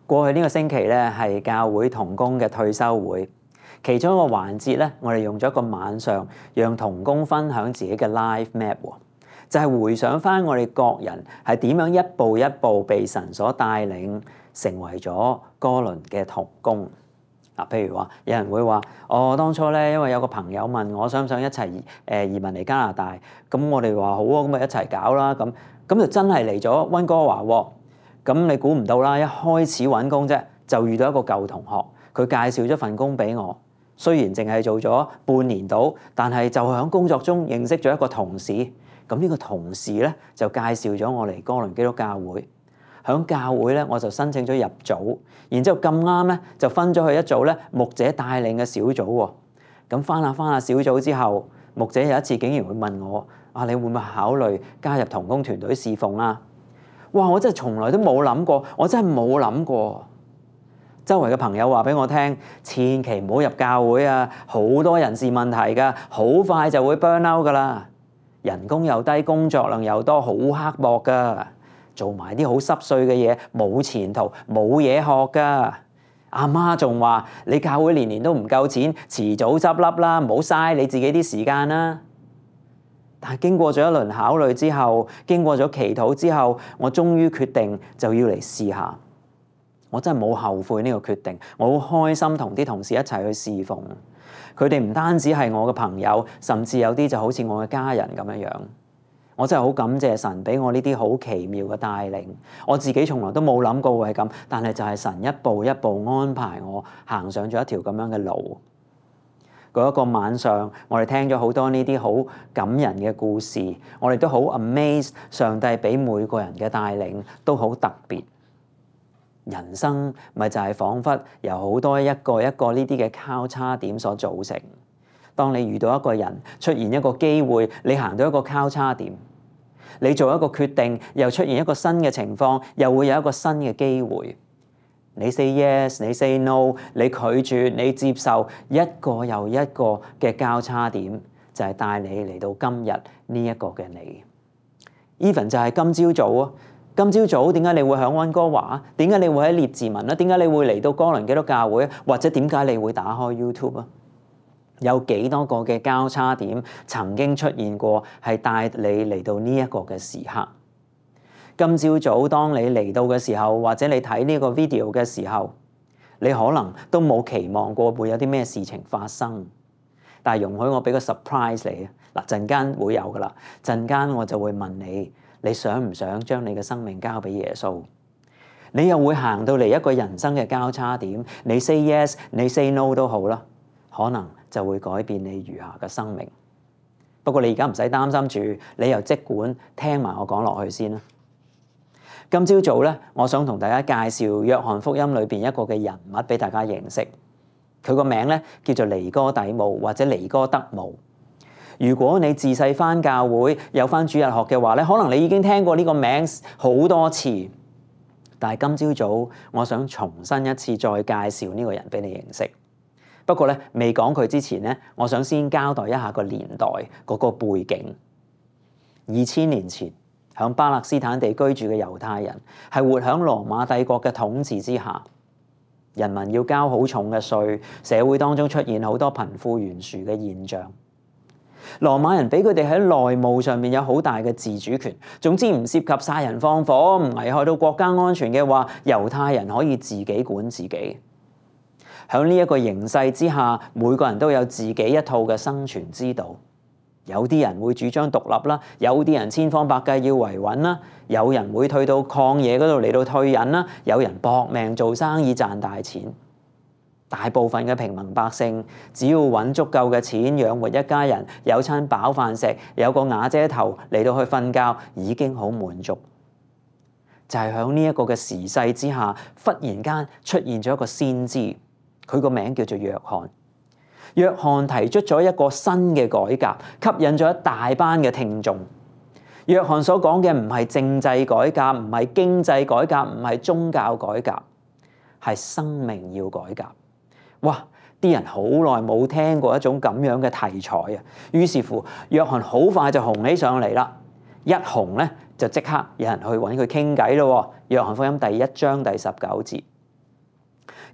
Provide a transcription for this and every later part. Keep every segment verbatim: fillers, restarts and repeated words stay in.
過去呢個星期咧係教會同工嘅退休會，其中一個環節咧，我哋用咗一個晚上，讓同工分享自己嘅 life map，就係回想翻我哋各人係點樣一步一步被神所帶領，成為咗哥倫嘅同工。嗱，譬如話，有人會話：我、哦、當初咧，因為有個朋友問我想唔想一齊誒移民嚟加拿大，咁我哋話好啊，咁咪一齊搞啦。咁咁就真係嚟咗溫哥華喎。咁你估唔到啦，一開始揾工啫，就遇到一個舊同學，佢介紹咗份工俾我。雖然淨係做咗半年到，但係就喺工作中認識咗一個同事。咁呢個同事咧就介紹咗我嚟哥倫基督教會。喺教會咧，我就申請咗入組，然之後咁啱咧就分咗去一組咧牧者帶領嘅小組喎。咁翻下翻下小組之後，牧者有一次竟然會問我：啊，你會唔會考慮加入同工團隊侍奉啊？哇！我真係從來都冇諗過，我真係冇諗過。周圍嘅朋友話俾我聽，千祈唔好入教會啊，好多人事問題㗎，好快就會 burn out 㗎啦。人工又低，工作量又多，好刻薄㗎。做埋啲好濕碎嘅嘢，冇前途，冇嘢學㗎。阿媽仲話：你教會年年都唔夠錢，遲早執笠啦，唔好嘥你自己啲時間啦。但係經過咗一輪考慮之後，經過咗祈禱之後，我終於決定就要嚟試下。我真係冇後悔呢個決定，我好開心同啲同事一齊去侍奉。佢哋唔單止係我嘅朋友，甚至有啲就好似我嘅家人咁樣樣。我真係好感謝神俾我呢啲好奇妙嘅帶領。我自己從來都冇諗過會係咁，但係就係神一步一步安排我行上咗一條咁樣嘅路。嗰一個晚上，我哋聽咗好多呢啲好感人嘅故事，我哋都好 amazed， 上帝俾每個人嘅帶領都好特別。人生咪就係彷彿由好多一個一個呢啲嘅交叉點所組成。當你遇到一個人，出現一個機會，你行到一個交叉點，你做一個決定，又出現一個新嘅情況，又會有一個新嘅機會。你 say yes， 你 say no， 你拒絕，你接受，一個又一個嘅交叉點，就係帶你嚟到今日呢一個嘅你。Even 就係今朝早啊，今朝早點解你會喺溫哥華？點解你會喺列治文啊？點解你會嚟到哥倫基督教會？或者點解你會打開 YouTube 啊？有幾多個嘅交叉點曾經出現過，係帶你嚟到呢一個嘅時刻。今朝早當你嚟到嘅時候，或者你睇呢個 video 嘅時候，你可能都冇期望過會有啲咩事情發生。但係容許我俾個 surprise 你啊！嗱，陣間會有噶啦，陣間我就會問你，你想唔想將你嘅生命交俾耶穌？你又會行到嚟一個人生嘅交叉點，你 say yes， 你 say no 都好啦，可能就會改變你餘下嘅生命。不過你而家唔使擔心住，你又即管聽埋我講落去先啦。今朝早咧，我想同大家介紹約翰福音裏邊一個嘅人物俾大家認識。佢個名咧叫做尼哥底母或者尼哥德姆。如果你自細返教會有返主日學嘅話咧，可能你已經聽過呢個名好多次。但係今朝早，我想重新一次再介紹呢個人俾你認識。不過咧，未講佢之前咧，我想先交代一下個年代嗰個背景。二千年前，響巴勒斯坦地居住嘅猶太人係活響羅馬帝國嘅統治之下，人民要交好重嘅稅，社會當中出現好多貧富懸殊嘅現象。羅馬人俾佢哋喺內務上面有好大嘅自主權，總之唔涉及殺人放火，唔危害到國家安全嘅話，猶太人可以自己管自己。喺呢一個形勢之下，每個人都有自己一套嘅生存之道。有啲人會主張獨立啦，有啲人千方百計要維穩啦，有人會退到曠野嗰度嚟到退隱啦，有人搏命做生意賺大錢。大部分嘅平民百姓只要揾足夠嘅錢養活一家人，有餐飽飯食，有個瓦遮頭嚟到去瞓覺，已經好滿足。就係喺呢一個嘅時勢之下，忽然間出現咗一個先知，佢個名叫做約翰。約翰提出咗一個新嘅改革，吸引咗一大班嘅聽眾。約翰所講嘅唔係政制改革，唔係經濟改革，唔係宗教改革，係生命要改革。哇！啲人好耐冇聽過一種咁樣嘅題材啊！於是乎，約翰好快就紅起上嚟啦。一紅咧，就即刻有人去揾佢傾偈咯。約翰福音第一章第十九節，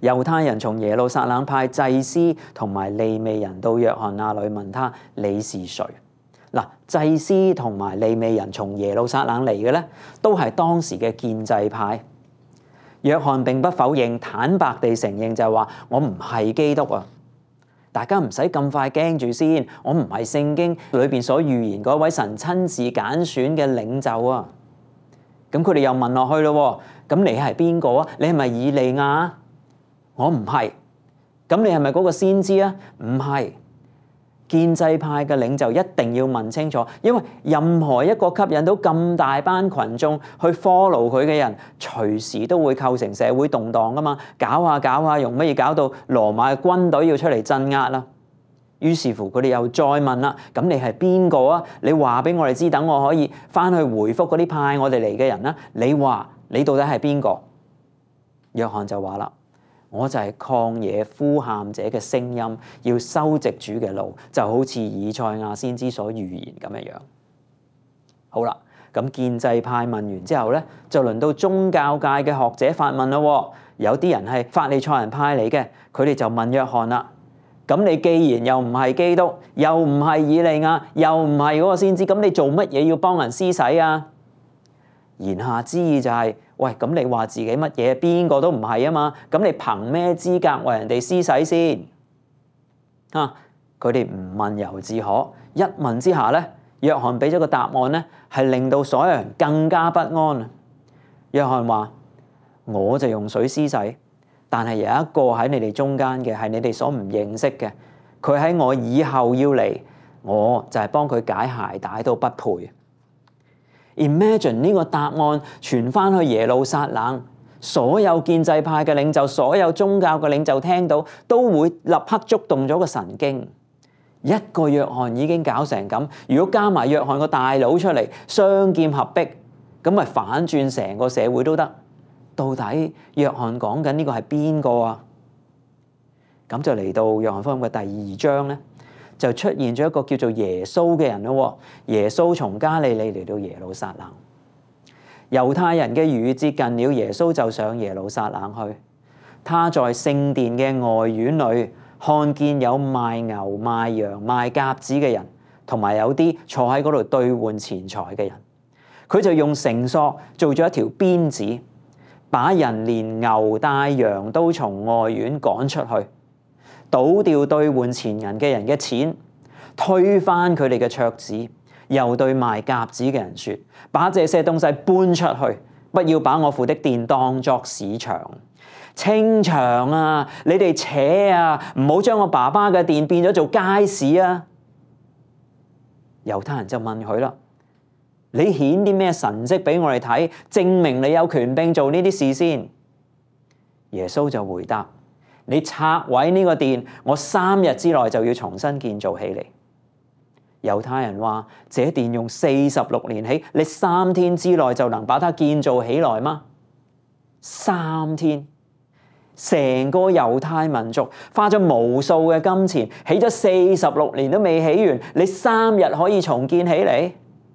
猶太人從耶路撒冷派祭司同埋利未人到約翰那裏問他：你是誰？嗱，祭司同埋利未人從耶路撒冷嚟嘅咧，都係當時嘅建制派。約翰並不否認，坦白地承認就係話：我唔係基督啊！大家唔使咁快驚住先，我唔係聖經裏邊所預言嗰位神親自揀選嘅領袖啊！咁佢哋又問落去咯，咁你係邊個啊？你係咪以利亞？我唔係。咁你係咪嗰個先知啊？唔係。建制派嘅領袖一定要問清楚，因為任何一個吸引到咁大班群眾去 follow 佢嘅人，隨時都會構成社會動盪噶嘛。搞下搞下，用乜嘢搞到羅馬嘅軍隊要出嚟鎮壓啦？於是乎佢哋又再問啦，咁你係邊個啊？你話俾我哋知，等我可以翻去回覆嗰啲派我哋嚟嘅人啦。你話你到底係邊個？約翰就話啦：我就係曠野呼喊者嘅聲音，要修直主嘅路，就好似以賽亞先知所預言咁樣樣。好啦，咁建制派問完之後咧，就輪到宗教界嘅學者發問啦。有啲人係法利賽人派嚟嘅，佢哋就問約翰啦：咁你既然又唔係基督，又唔係以利亞，又唔係嗰個先知，咁你做乜嘢要幫人施洗啊？言下之意就係：喂，咁你話自己乜嘢？邊個都唔係啊嘛？咁你憑咩資格為人哋施洗先？啊！佢哋唔問猶自可，一問之下咧，約翰俾咗個答案咧，係令到所有人更加不安。約翰話：我就用水施洗，但係有一個喺你哋中間嘅，係你哋所唔認識嘅，佢喺我以後要嚟，我就係幫佢解鞋帶都不配。Imagine 呢個答案傳翻去耶路撒冷，所有建制派嘅領袖，所有宗教嘅領袖聽到都會立刻觸動咗個神經。一個約翰已經搞成咁，如果加埋約翰個大佬出嚟，雙劍合璧，咁咪反轉成個社會都得。到底約翰講緊呢個係邊個啊？咁就嚟到約翰福音嘅第二章咧，就出現咗一個叫做耶穌嘅人咯。耶穌從加利利嚟到耶路撒冷，猶太人嘅逾越節近了，耶穌就上耶路撒冷去。他在聖殿嘅外院裏看見有賣牛賣羊賣鴿子嘅人，同埋有啲坐喺嗰度兌換錢財嘅人。佢就用繩索做咗一條鞭子，把人連牛帶羊都從外院趕出去，倒掉兌換錢銀嘅人嘅錢，推翻佢哋嘅桌子，又對賣鴿子嘅人說：把這些東西搬出去，不要把我父的殿當作市場。清場啊！你哋扯啊！唔好將我爸爸嘅殿變咗做街市啊！猶太人就問佢啦：你顯啲咩神蹟俾我哋睇，證明你有權柄做呢啲事先？耶穌就回答：你拆毀呢個殿，我三日之內就要重新建造起嚟。猶太人話：這殿用四十六年起，你三天之內就能把它建造起來嗎？三天，成個猶太民族花咗無數嘅金錢，起咗四十六年都未起完，你三日可以重建起嚟？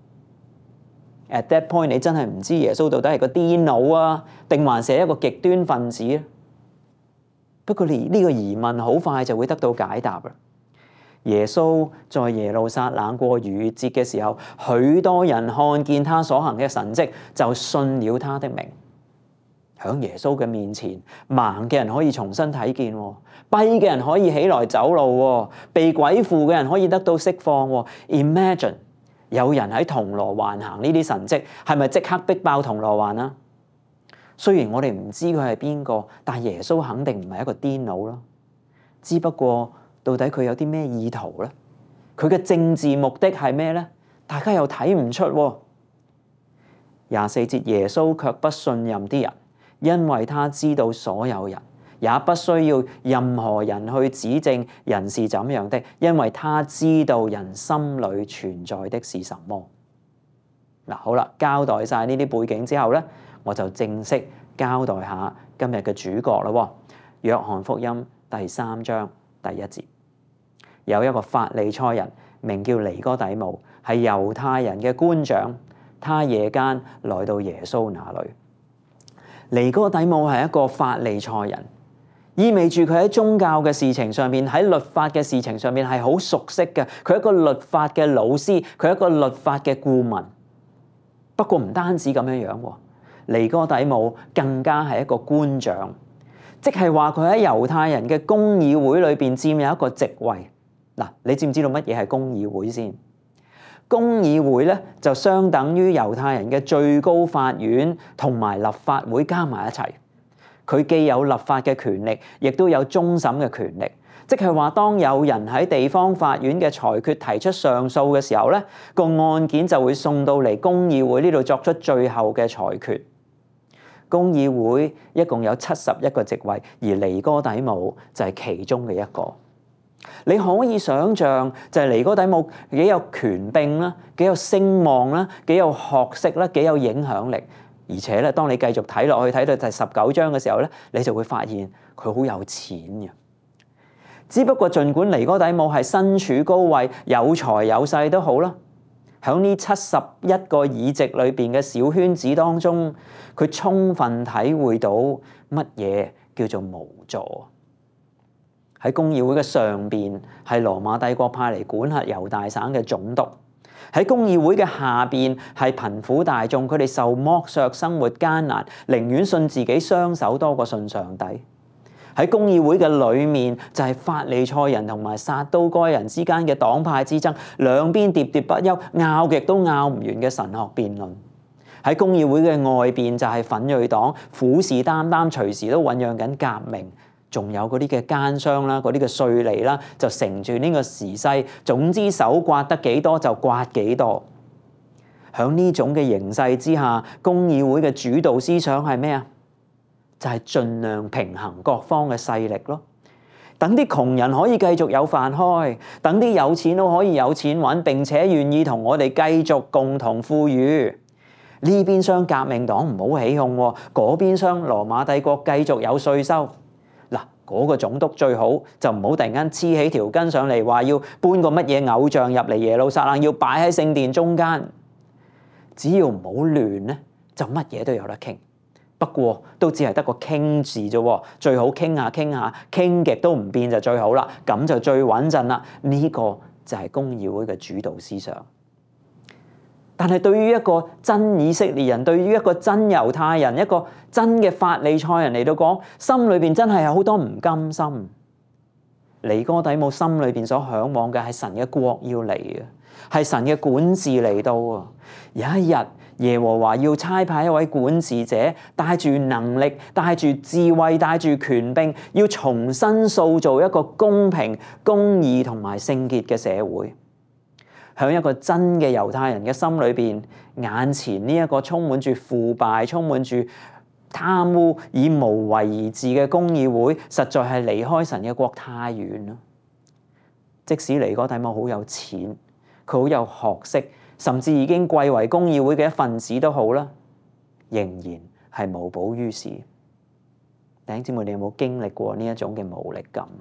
At that point， 你真係唔知耶穌到底係個癲佬啊，定還是一個極端分子啊？不過呢個疑問好快就會得到解答啦。耶穌在耶路撒冷過逾越節嘅時候，許多人看見他所行嘅神蹟，就信了他的名。喺耶穌嘅面前，盲嘅人可以重新睇見，跛嘅人可以起來走路，被鬼附嘅人可以得到釋放。Imagine 有人喺銅鑼灣行呢啲神蹟，係咪即刻逼爆銅鑼灣啊？雖然我哋唔知佢係邊個，但耶穌肯定唔係一個癲佬咯。只不過到底佢有啲咩意圖咧？佢嘅政治目的係咩咧？大家又睇唔出。廿四節，耶穌卻不信任啲人，因為他知道所有人，也不需要任何人去指證人是怎樣的，因為他知道人心裏存在的是什麼。嗱，好啦，交代晒呢啲背景之後咧，我就正式交代下今日嘅主角啦。約翰福音第三章第一節，有一個法利賽人名叫尼哥底母，係猶太人嘅官長，他夜間來到耶穌那裏。尼哥底母係一個法利賽人， 意味住佢喺宗教嘅事情上面，喺律法嘅事情上面係好熟悉嘅。佢係一個律法嘅老師，佢係一個律法嘅顧問。不過唔單止咁樣樣喎，尼哥底母更加係一個官長，即係話佢喺猶太人嘅公議會裏邊佔有一個席位。嗱，你知唔知道乜嘢係公議會先？公議會咧就相等於猶太人嘅最高法院同埋立法會加埋一齊。佢既有立法嘅權力，亦都有終審嘅權力。即係話，當有人喺地方法院嘅裁決提出上訴嘅時候咧，個案件就會送到嚟公議會呢度作出最後嘅裁決。公議會一共有七十一個席位，而尼哥底母就係其中嘅一個。你可以想象，就係尼哥底母幾有權柄啦，幾有聲望啦，幾有學識啦，幾有影響力。而且咧，當你繼續睇落去，睇到第十九章嘅時候咧，你就會發現佢好有錢嘅。只不過儘管尼哥底母係身處高位、有財有勢都好啦，喺呢七十一個議席裏邊嘅小圈子當中，佢充分體會到乜嘢叫做無助。喺公議會嘅上邊係羅馬帝國派嚟管轄猶大省嘅總督。喺公議會嘅下邊係貧苦大眾，佢哋受剝削，生活艱難，寧願信自己雙手多過信上帝。喺公議會嘅裏面就係法利賽人同埋撒都該人之間嘅黨派之爭，兩邊喋喋不休，拗極都拗唔完嘅神學辯論。喺公議會嘅外邊就係奮銳黨，虎視眈眈，隨時都醖釀緊革命。仲有嗰啲嘅奸商啦，嗰啲嘅稅吏啦，就乘住呢個時勢，總之手刮得幾多就刮幾多。喺呢種嘅形勢之下，公議會嘅主導思想係咩啊？就係盡量平衡各方嘅勢力咯。等啲窮人可以繼續有飯開，等啲有錢都可以有錢揾，並且願意同我哋繼續共同富裕。呢邊廂革命黨唔好起哄，嗰邊廂羅馬帝國繼續有稅收。嗰個總督最好就唔好突然間黐起條筋上嚟，話要搬個乜嘢偶像入嚟耶路撒冷，要擺喺聖殿中間。只要唔好亂咧，就乜嘢都有得傾。不過都只係得個傾字啫，最好傾下傾下，傾極都唔變就最好啦，咁就最穩陣啦。呢個就係公議會嘅主導思想。但係對於一個真以色列人，對於一個真猶太人，一個真嘅法利賽人嚟到講，心裏邊真係有好多唔甘心。尼哥底母心裏邊所向往嘅係神嘅國要嚟嘅，係神嘅管治嚟到啊！有一日耶和華要差派一位管治者，帶住能力、帶住智慧、帶住權柄，要重新塑造一個公平、公義同埋聖潔嘅社會。喺一個真嘅猶太人嘅心裏邊，眼前呢一個充滿住腐敗、充滿住貪污、以無為而治嘅公議會，實在係離開神嘅國太遠啦。即使尼哥底母好有錢，佢好有學識，甚至已經貴為公議會嘅一份子都好啦，仍然係無補於事。弟兄姊妹，你有冇經歷過呢一種嘅無力感？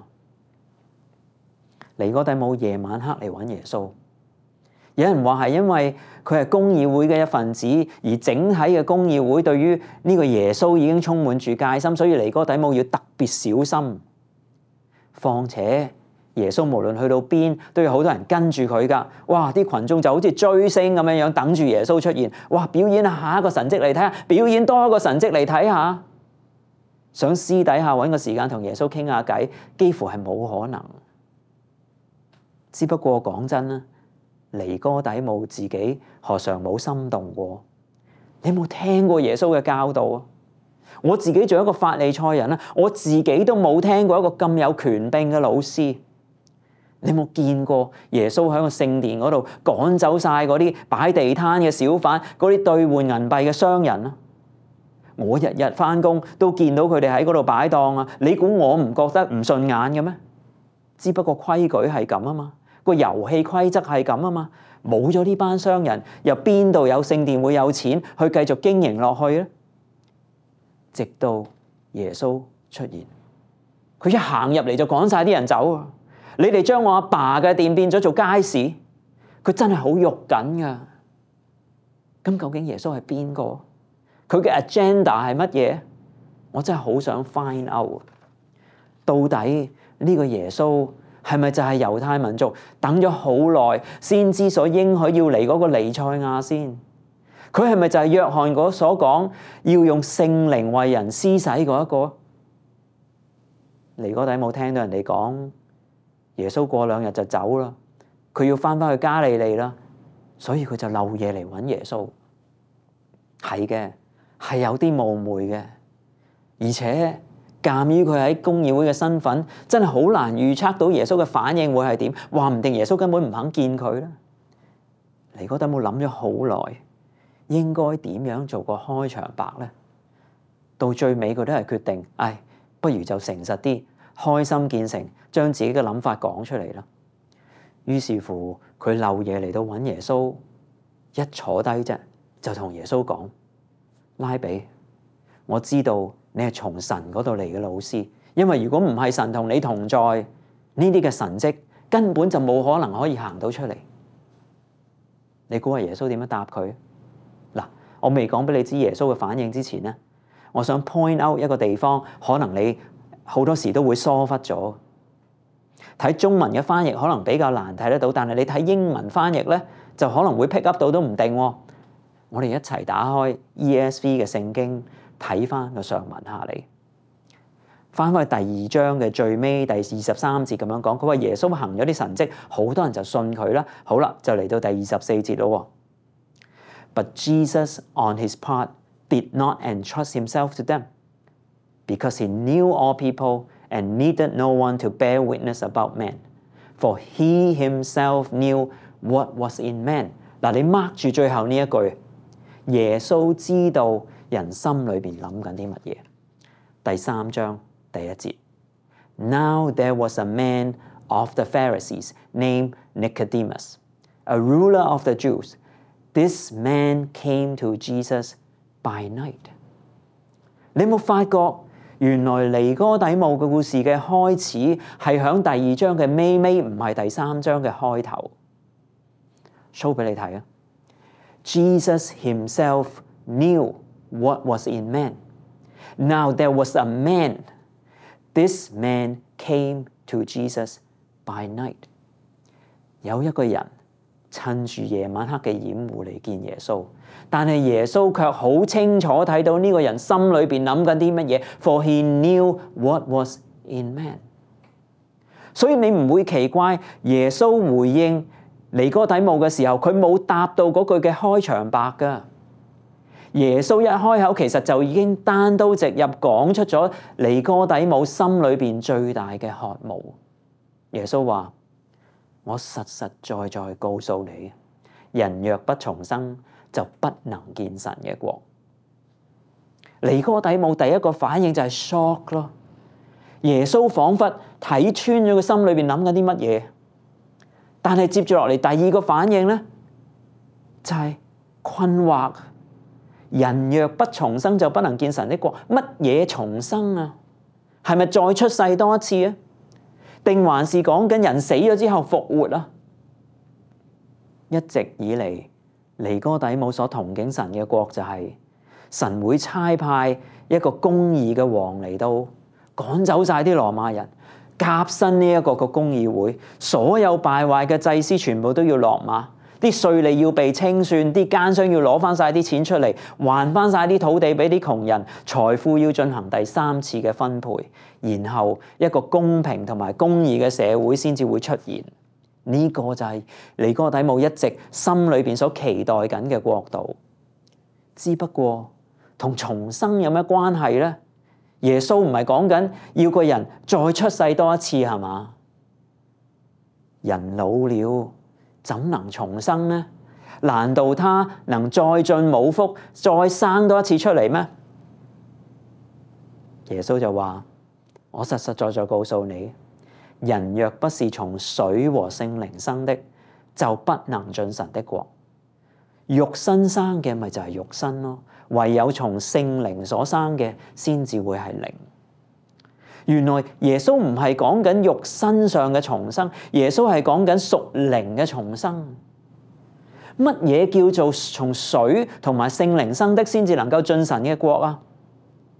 尼哥底母夜晚黑嚟揾耶穌。有人話係因為佢係公議會嘅一份子，而整體嘅公議會對於呢個耶穌已經充滿住戒心，所以尼哥底母要特別小心。況且耶穌無論去到邊，都有好多人跟住佢㗎。哇！啲群眾就好似追星咁樣樣等住耶穌出現。哇！表演下一個神蹟嚟睇下，表演多一個神蹟嚟睇下。想私底下揾個時間同耶穌傾下偈，幾乎係冇可能。只不過講真啦，尼哥底母自己何嘗冇心動過？你有冇聽過耶穌嘅教導啊？我自己做一個法利賽人啦，我自己都冇聽過一個咁有權柄嘅老師。你有冇見過耶穌喺個聖殿嗰度趕走晒嗰啲擺地攤嘅小販，嗰啲兌換銀幣嘅商人啊？我日日返工都見到佢哋喺嗰度擺檔啊！你估我唔覺得唔順眼嘅咩？只不過規矩係咁啊嘛，個遊戲規則係咁啊嘛，冇咗呢班商人，又邊度有聖殿會有錢去繼續經營落去咧？直到耶穌出現，佢一行入嚟就趕晒啲人走啊！你哋將我阿爸嘅店變咗做街市，佢真係好肉緊噶。咁究竟耶穌係邊個？佢嘅 agenda 係乜嘢？我真係好想 find out。 到底呢個耶穌係咪就係猶太民族等咗好耐先知所應許要嚟嗰個彌賽亞先？佢係咪就係約翰嗰所講要用聖靈為人施洗嗰一個？尼哥底母聽到人哋講耶穌過兩日就走啦，佢要翻返去加利利啦，所以佢就漏夜嚟揾耶穌。係嘅，係有啲冒昧嘅，而且鑑於佢喺公議會嘅身份，真係好難預測到耶穌嘅反應會係點。話唔定耶穌根本唔肯見佢啦。尼哥底母諗咗好耐，應該點樣做個開場白呢？到最尾佢都係決定，唉，不如就誠實啲，開心見誠，將自己嘅諗法講出嚟啦。於是乎，佢漏夜嚟到揾耶穌，一坐低啫，就同耶穌講：拉比，我知道你係從神嗰度嚟嘅老師，因為如果唔係神同你同在，呢啲嘅神蹟根本就冇可能可以行到出嚟。你估下耶穌點樣答佢？嗱，我未講俾你知耶穌嘅反應之前呢，我想 point out 一個地方，可能你好多時都會疏忽咗。睇中文嘅翻譯可能比較難睇得到，但係你睇英文翻譯咧，就可能會 pick up 到都唔定喎。我哋一齊打開 E S V 嘅聖經，睇翻個上文下嚟。翻返去第二章嘅最尾第二十三節咁樣講，佢話耶穌行咗啲神蹟，好多人就信佢啦。好啦，就嚟到第二十四節咯。But Jesus on his part did not entrust himself to them, because he knew all people and needed no one to bear witness about men, for he himself knew what was in man。嗱，你 mark 住最後呢一句，耶穌知道人心裏邊諗緊啲乜嘢。第三章第一節 Now there was a man of the Pharisees named Nicodemus, a ruler of the Jews. This man came to Jesus by night。 你有冇發覺原來尼哥底母嘅故事嘅開始係響第二章嘅尾尾，唔係第三章嘅開頭。show 俾你睇啊！ Jesus himself knew what was in man. Now there was a man. This man came to Jesus by night. 有一個人趁住夜晚黑嘅掩護嚟見耶穌，但係耶穌卻好清楚睇到呢個人心裏邊諗緊啲乜嘢。For he knew what was in man。 所以你唔會奇怪耶穌回應尼哥底母嘅時候，佢冇答到嗰句嘅開場白㗎。耶穌一開口，其實就已經單刀直入講出咗尼哥底母心裏邊最大嘅渴慕。耶穌話：我實實在在告訴你，人若不重生，就不能見神嘅國。尼哥底母第一個反應就係 shock 咯。耶穌彷彿睇穿咗佢心裏邊諗緊啲乜嘢，但係接住落嚟第二個反應咧，就係困惑。人若不重生，就不能見神的國。乜嘢重生啊？係咪再出世多一次啊？定還是講緊人死咗之後復活啊？一直以嚟，尼哥底母所同景神嘅國就係神會差派一個公義嘅王嚟到趕走晒啲羅馬人，革新呢一個個公議會，所有敗壞嘅祭司全部都要落馬。啲稅吏要被清算，啲奸商要攞翻晒啲錢出嚟，還翻晒啲土地俾啲窮人，財富要進行第三次嘅分配，然後一個公平同埋公義嘅社會先至會出現。呢、這個就係尼哥底母一直心裏邊所期待緊嘅國度。只不過同重生有咩關係呢？耶穌唔係講緊要個人再出世多一次係嘛？人老了，怎能重生呢？難道他能再進母腹，再生多一次出嚟咩？耶穌就話：我實實在在告訴你，人若不是從水和聖靈生的，就不能進神的國。肉身生嘅咪就係肉身咯，唯有從聖靈所生嘅先至會係靈。原來耶穌唔係講緊肉身上嘅重生，耶穌係講緊屬靈嘅重生。乜嘢叫做從水同埋聖靈生的先至能夠進神嘅國啊？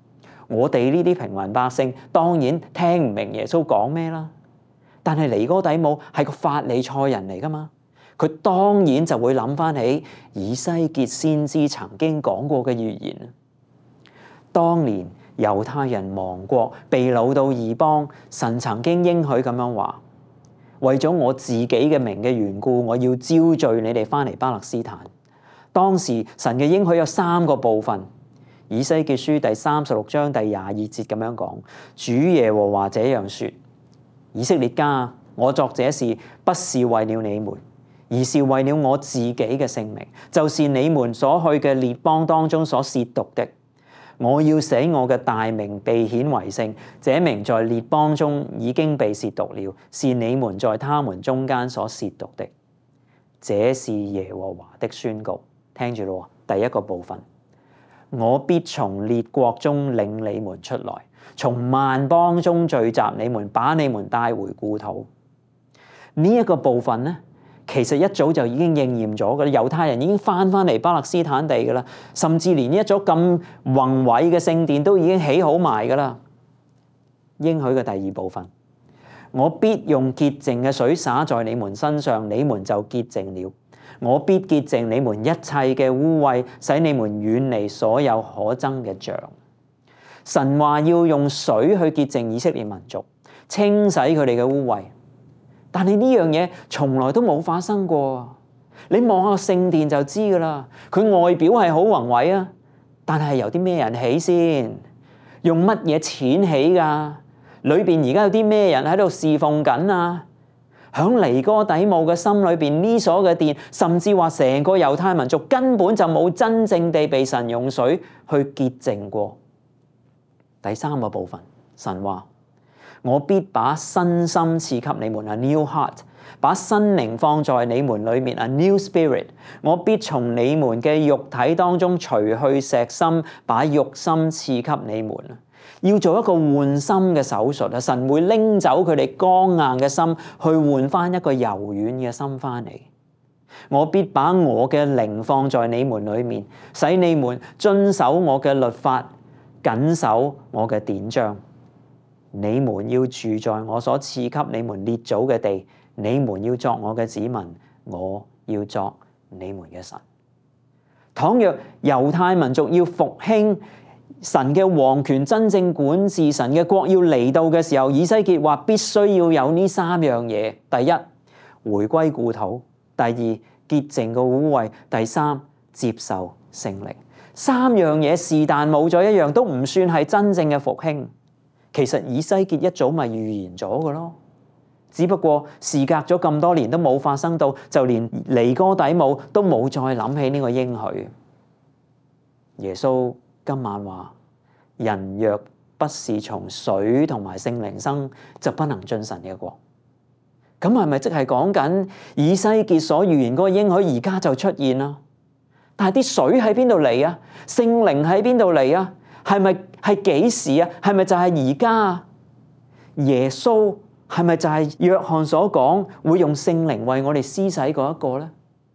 我哋呢啲平民百姓當然聽唔明耶穌講咩啦。但係尼哥底母係個法利賽人嚟噶嘛，佢當然就會諗翻起以西結先知曾經講過嘅預言。當年猶太人亡國被擄到異邦，神曾經應許咁樣話：為咗我自己嘅名嘅緣故，我要招聚你哋翻嚟巴勒斯坦。當時神嘅應許有三個部分。以西結書第三十六章第廿二節咁樣講：主耶和華這樣說，以色列家，我作這事不是為了你們，而是為了我自己嘅性命，就是你們所去嘅列邦當中所褻瀆的。我要使我嘅大名被顯為聖，這名在列邦中已經被褻瀆了，是你們在他們中間所褻瀆的。這是耶和華的宣告。聽住咯，第一個部分，我必從列國中領你們出來，從萬邦中聚集你們，把你們帶回故土。呢、這、一個部分呢，其實一早就已經應驗咗嘅，猶太人已經翻翻嚟巴勒斯坦地嘅啦，甚至連一座咁宏偉嘅聖殿都已經起好埋嘅啦。應許嘅第二部分，我必用潔淨嘅水灑在你們身上，你們就潔淨了。我必潔淨你們一切嘅污穢，使你們遠離所有可憎嘅像。神話要用水去潔淨以色列民族，清洗佢哋嘅污穢。但係呢樣嘢從來都冇發生過。你望下聖殿就知噶啦，佢外表係好宏偉啊，但係由啲咩人起先？用乜嘢錢起噶？裏邊而家有啲咩人喺度侍奉緊啊？響尼哥底母嘅心裏邊，呢所嘅殿，甚至話成個猶太民族根本就冇真正地被神用水去潔淨過。第三個部分，神話我必把新心賜給你們 ，a new heart， 把新靈放在你們裏面 ，a new spirit。我必從你們嘅肉體當中除去石心，把肉心賜給你們。要做一個換心嘅手術啊！神會拎走佢哋剛硬嘅心，去換翻一個柔軟嘅心翻嚟。我必把我嘅靈放在你們裏面，使你們遵守我嘅律法，謹守我嘅典章。你們要住在我所賜給你們列祖嘅地，你們要作我嘅子民，我要作你們嘅神。倘若猶太民族要復興，神嘅王權真正管治，神嘅國要嚟到嘅時候，以西結話必須要有呢三樣嘢：第一，回歸故土；第二，潔淨個污穢；第三，接受聖靈。三樣嘢是但冇咗一樣，都唔算係真正嘅復興。其實以西結一早咪預言咗嘅咯，只不過事隔咗咁多年都冇發生到，就連尼哥底母都冇再諗起呢個應許。耶穌今晚話：人若不是從水同埋聖靈生，就不能進神嘅國。咁係咪即係講緊以西結所預言嗰個應許而家就出現啦？但係啲水喺邊度嚟啊？聖靈喺邊度嚟啊？係咪係幾時啊？係咪就係而家啊？耶穌係咪就係約翰所講會用聖靈為我哋施洗嗰一個咧？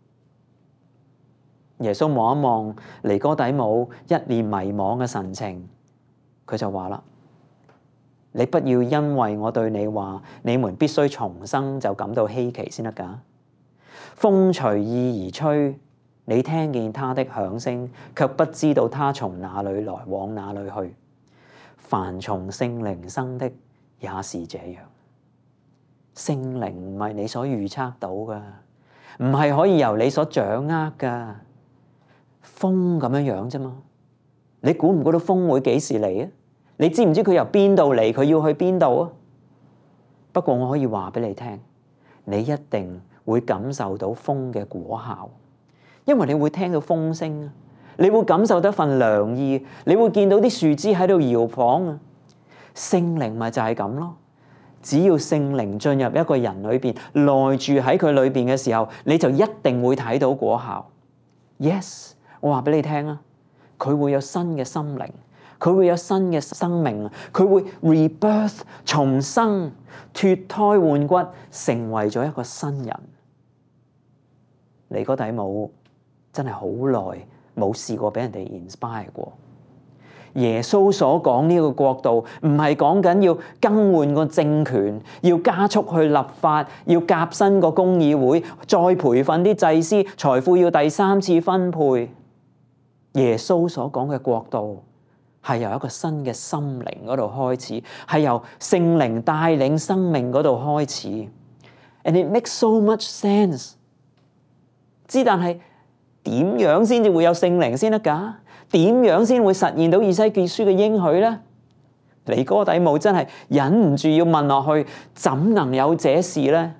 耶穌望一望尼哥底母一臉迷惘嘅神情，佢就話啦：你不要因為我對你話你們必須重生就感到稀奇先得㗎。風隨意而吹，你聽見它的響聲，卻不知道它從哪裏來，往哪裏去。凡從聖靈生的也是這樣。聖靈唔係你所預測到㗎，唔係可以由你所掌握㗎。風咁樣樣啫嘛，你估唔估到風會幾時嚟啊？你知唔知佢由邊度嚟？佢要去邊度啊？不過我可以話俾你聽，你一定會感受到風嘅果效，因為你會聽到風聲啊，你會感受到一份涼意，你會見到啲樹枝喺度搖晃啊。聖靈咪就係咁咯，只要聖靈進入一個人裏邊，內住喺佢裏邊嘅時候，你就一定會睇到果效。Yes。我話俾你聽啊，佢會有新嘅心靈，佢會有新嘅生命，佢會 rebirth 重生，脫胎換骨，成為咗一個新人。尼哥底母真係好耐冇試過俾人哋 inspire 過。 耶穌所講呢個國度，唔係講緊要更換個政權，要加速去立法，要革新個公議會，再培訓啲祭司，財富要第三次分配。耶穌所講嘅國度係由一個新嘅心靈嗰度開始，係由聖靈帶領生命嗰度開始。And it makes so much sense。之但係點樣先至會有聖靈先得㗎？點樣先會實現到以西結書嘅應許呢？尼哥底母真係忍唔住要問落去，怎能有這事呢？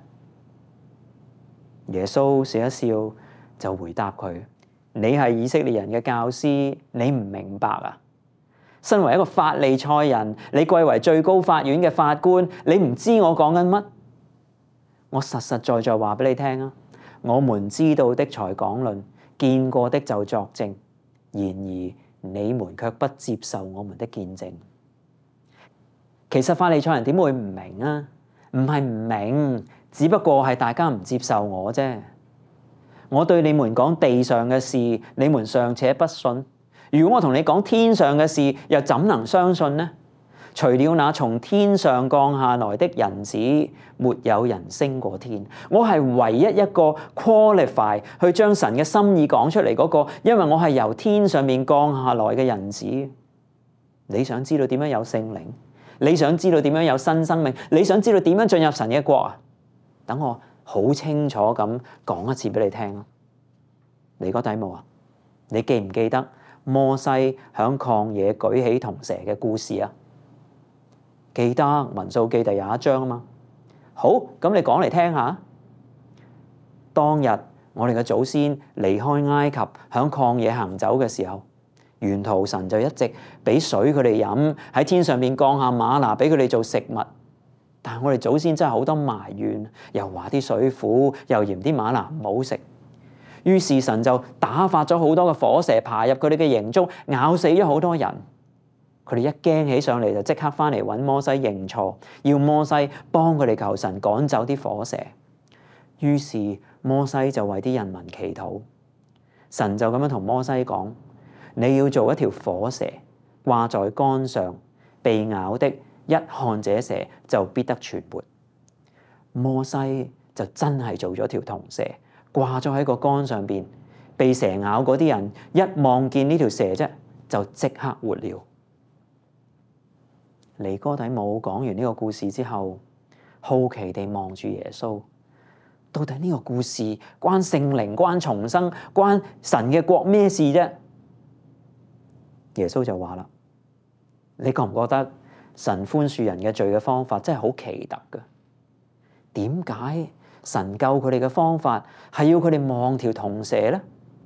耶穌笑一笑就回答佢：你係以色列人嘅教師，你唔明白啊？身為一個法利賽人，你貴為最高法院嘅法官，你唔知我講緊乜？我實實在在話俾你聽啊！我們知道的才講論，見過的就作證。然而你們卻不接受我們的見證。其實法利賽人點會唔明啊？唔係唔明，只不過係大家唔接受我啫。我對你們講地上嘅事，你們尚且不信。如果我同你講天上嘅事，又怎能相信呢？除了那從天上降下來的人子，沒有人升過天。我係唯一一個 qualify 去將神嘅心意講出嚟嗰個，因為我係由天上面降下來嘅人子。你想知道點樣有聖靈？你想知道點樣有新生命？你想知道點樣進入神嘅國啊？等我好清楚咁講一次俾你聽啊！尼哥底母啊，你記唔記得摩西響曠野舉起銅蛇嘅故事啊？記得民數記第廿一章啊嘛。好，咁你講嚟聽下。當日我哋嘅祖先離開埃及響曠野行走嘅時候，沿途神就一直俾水佢哋飲，喺天上面降下嗎哪俾佢哋做食物。但係我哋祖先真係好多埋怨，又話啲水苦，又嫌啲嗎哪唔好食。於是神就打發咗好多嘅火蛇爬入佢哋嘅營中，咬死咗好多人。佢哋一驚起上嚟就即刻翻嚟揾摩西認錯，要摩西幫佢哋求神趕走啲火蛇。於是摩西就為啲人民祈禱，神就咁樣同摩西講：你要做一條火蛇掛在竿上，被咬的一看這蛇就必得存活。摩西就真係做咗條銅蛇掛咗喺個竿上邊，被蛇咬嗰啲人一望見呢條蛇啫，就即刻活了。尼哥底母講完呢個故事之後，好奇地望住耶穌，到底呢個故事關聖靈、關重生、關神嘅國咩事啫？耶穌就話啦：你覺唔覺得神寬恕人嘅罪嘅方法真係好奇特㗎？點解神救佢哋嘅方法係要佢哋望條銅蛇咧？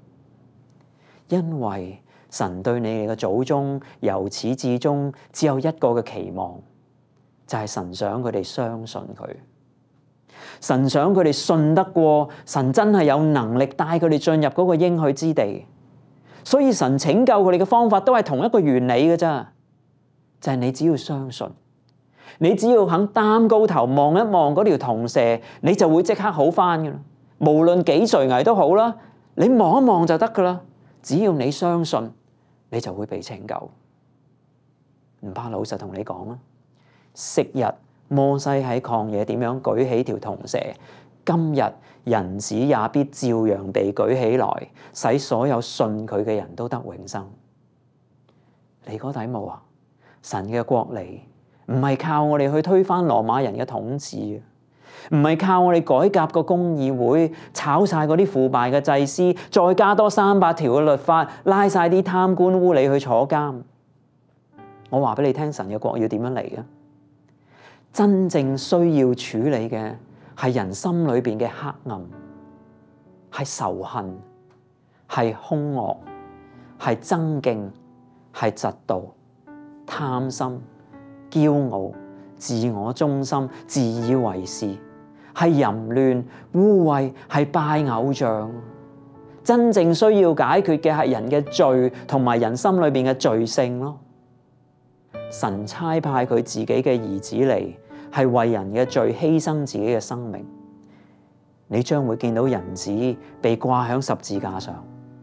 因為神對你哋嘅祖宗由始至終只有一個嘅期望，就係神想佢哋相信佢，神想佢哋信得過，神真係有能力帶佢哋進入嗰個應許之地。所以神拯救佢哋嘅方法都係同一個原理嘅啫，就係你只要相信，你只要肯擔高頭望一望嗰條銅蛇，你就會即刻好返㗎啦。無論幾垂危都好啦，你望一望就得㗎啦。只要你相信，你就會被拯救。唔怕老實同你講啊，昔日摩西喺曠野點樣舉起條銅蛇，今日人子也必照樣被舉起來，使所有信佢嘅人都得永生。尼哥底母啊，神嘅國嚟唔係靠我哋去推翻羅馬人嘅統治，唔係靠我哋改革個公議會，炒晒嗰啲腐敗嘅祭司，再加多三百條嘅律法，拉晒啲貪官污吏去坐監。我話俾你聽，神嘅國要點樣嚟啊？真正需要處理嘅係人心裏邊嘅黑暗，係仇恨，係兇惡，係爭競，係嫉妒、貪心、驕傲、自我中心、自以為是，係淫亂、污穢，係拜偶像。真正需要解決嘅係人嘅罪同埋人心裏邊嘅罪性咯。神差派佢自己嘅兒子嚟，係為人嘅罪犧牲自己嘅生命。你將會見到人子被掛喺十字架上，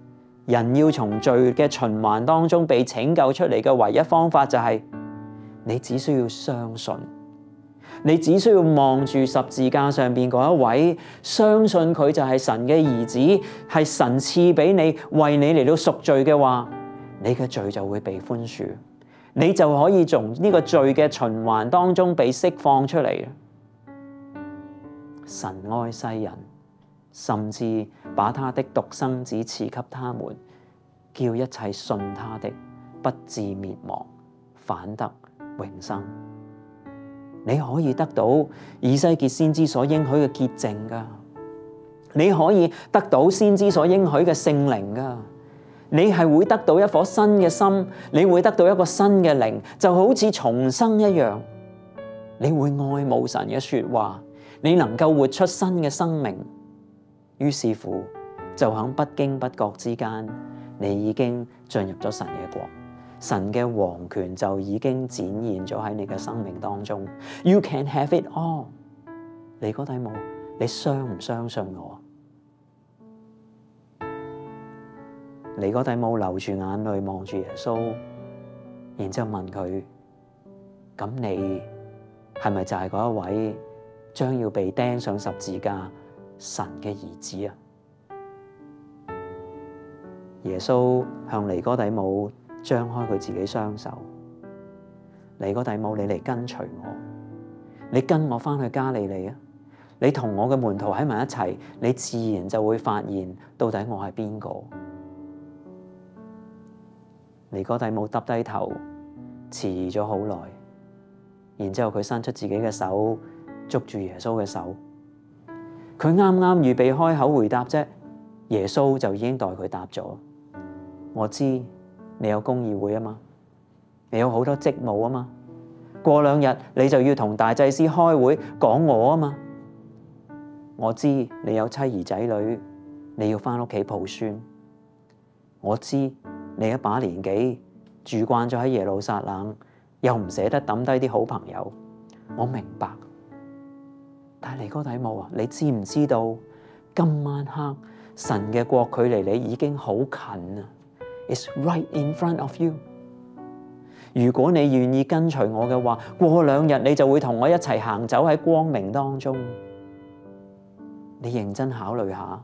人要從罪嘅循環當中被拯救出嚟嘅唯一方法就係你只需要相信，你只需要望住十字架上邊嗰一位，相信佢就係神嘅兒子，係神賜俾你，為你嚟到贖罪嘅話，你嘅罪就會被寬恕，你就可以從呢個罪嘅循環當中被釋放出嚟。神愛世人，甚至把他的獨生子賜給他們，叫一切信他的不至滅亡，反得永生。你可以得到以西結先知所應許嘅潔淨㗎，你可以得到先知所應許嘅聖靈㗎，你係會得到一顆新嘅心，你會得到一個新嘅靈，就好似重生一樣。你會愛慕神嘅說話，你能夠活出新嘅生命。於是乎，就喺不經不覺之間，你已經進入咗神嘅國，神嘅王權就已經展現咗喺你嘅生命當中。You can have it all。尼哥底母，你相唔相信我？尼哥底母流住眼淚望住耶穌，然之後問佢：咁你係咪就係嗰一位將要被釘上十字架神嘅兒子啊？耶穌向尼哥底母張開佢自己雙手，尼哥底母，你嚟跟隨我，你跟我翻去加利利啊！你同我嘅門徒喺埋一齊，你自然就會發現到底我係邊個。尼哥底母耷低頭，遲疑咗好耐，然之後佢伸出自己嘅手，捉住耶穌嘅手。佢啱啱預備開口回答啫，耶穌就已經代佢答咗。我知你有公議會啊嘛，你有好多職務啊嘛，過兩日你就要同大祭司開會講我啊嘛。我知你有妻兒仔女，你要翻屋企抱孫。我知你一把年紀住慣咗喺耶路撒冷，又唔捨得抌低啲好朋友。我明白。但係尼哥底母啊，你知唔知道今晚黑神嘅國距離你已經好近啊 ？It's right in front of you。如果你願意跟隨我嘅話，過兩日你就會同我一齊行走喺光明當中。你認真考慮下。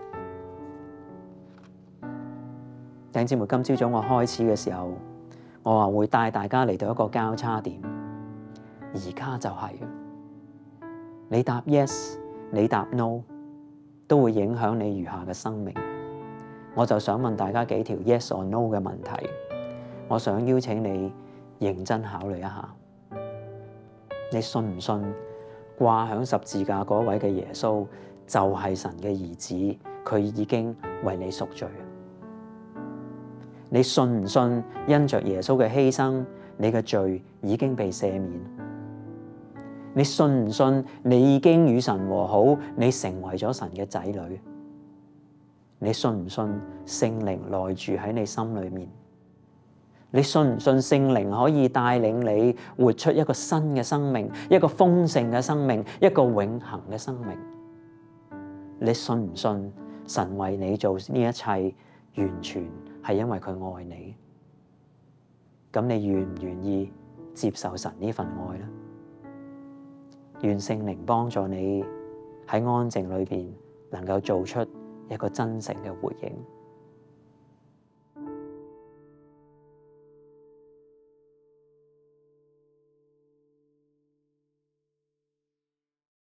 弟兄姊妹，今朝早我開始嘅時候，我話會帶大家嚟到一個交叉點，而家就係。你答 yes， 你答 no， 都會影響你餘下嘅生命。我就想問大家幾條 yes or no 嘅問題，我想邀請你認真考慮一下。你信唔信掛響十字架嗰位嘅耶穌就係神嘅兒子？佢已經為你贖罪。你信唔信因着耶穌嘅犧牲，你嘅罪已經被赦免？你信唔信你已經與神和好，你成為咗神嘅仔女？你信唔信聖靈內住喺你心裏面？你信唔信聖靈可以帶領你活出一個新嘅生命，一個豐盛嘅生命，一個永恆嘅生命？你信唔信神為你做呢一切，完全係因為佢愛你？咁你願唔願意接受神呢份愛呢？願聖靈幫助你喺安靜裏邊能夠做出一個真誠嘅回應。